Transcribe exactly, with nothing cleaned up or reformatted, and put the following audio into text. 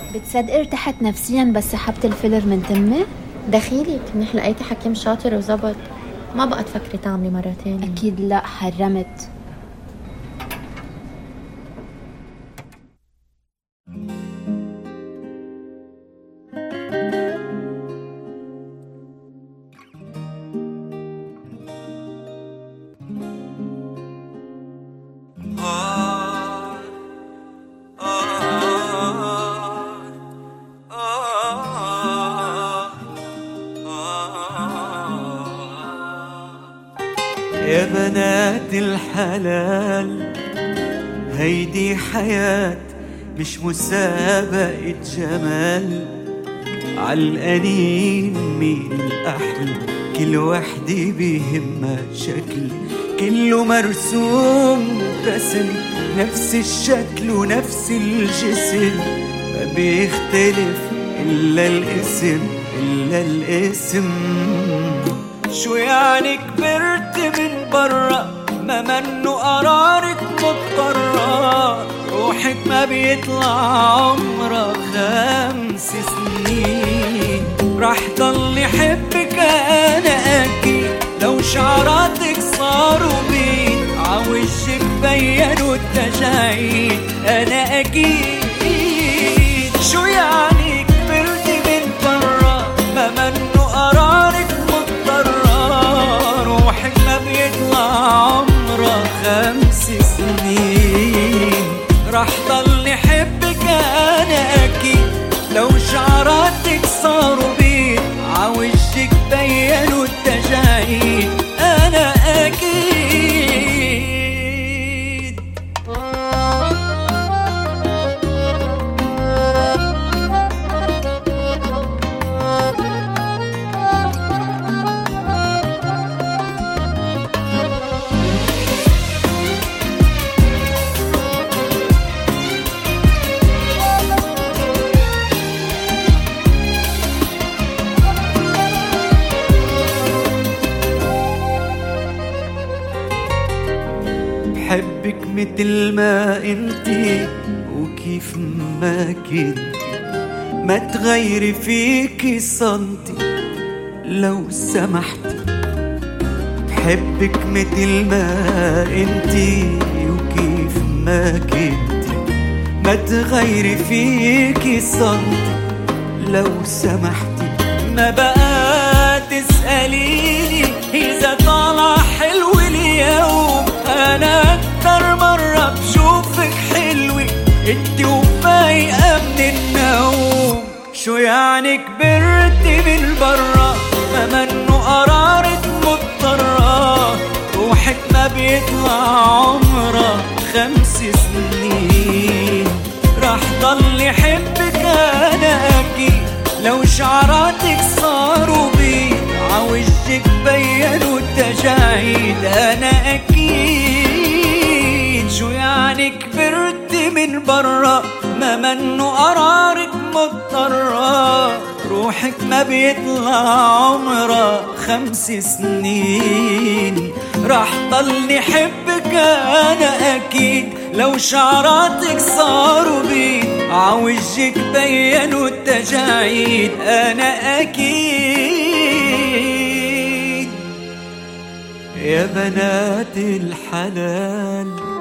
بتصدقي ارتحت نفسيا بس سحبت الفيلر من تمي؟ دخيلك منيح لقيتي حكيم شاطر وزبط، ما بقى تفكري تعملي مرة تانية. أكيد لا، حرمت. يا بنات الحلال، هيدي حياة مش مسابقة جمال. عالقنين مين الأحلى، كل وحدة بيهمها شكل، كله مرسوم رسم نفس الشكل ونفس الجسم، ما بيختلف إلا الاسم إلا الاسم. شو يعني كبرت من برا، ما منو قرارك مضطرة، روحك ما بيطلع عمرها خمس سنين. رح ضل يحبك أنا أكيد، لو شعراتك صاروا بيض عوجك بينوا التجاعيد أنا أكيد. شو يعني كبرت من برا، ما منو قرارك روحك ما بيطلع عمرها خمس سنين. رح ضل يحبك أنا أكيد، لو شعراتك صاروا بيض عوجك بينوا التجاعيد أنا أكيد. بحبك متل ما انتي وكيف ما كنتي، ما تغيري فيكي سنتي لو سمحتي. بحبك متل ما انتي وكيف ما كنتي، ما تغيري فيكي سنتي لو سمحتي. ما بقى تسأليني إذا طالع حلو اليوم، أنا أكتر مرة بشوفك حلوة انتي وفايقة من النوم. شو يعني كبرت من برا، ما منو قرارك مضطرة، روحك ما بيطلع عمرها خمس سنين. رح ضل يحبك أنا أكيد، لو شعراتك صاروا بيض عوجك بينوا التجاعيد أنا أكيد. شو يعني كبرت من برا، ما منو قرارك مضطرة، روحك ما بيطلع عمرها خمس سنين. رح ضل يحبك أنا أكيد، لو شعراتك صاروا بيض عوجك بينوا التجاعيد أنا أكيد. يا بنات الحلال،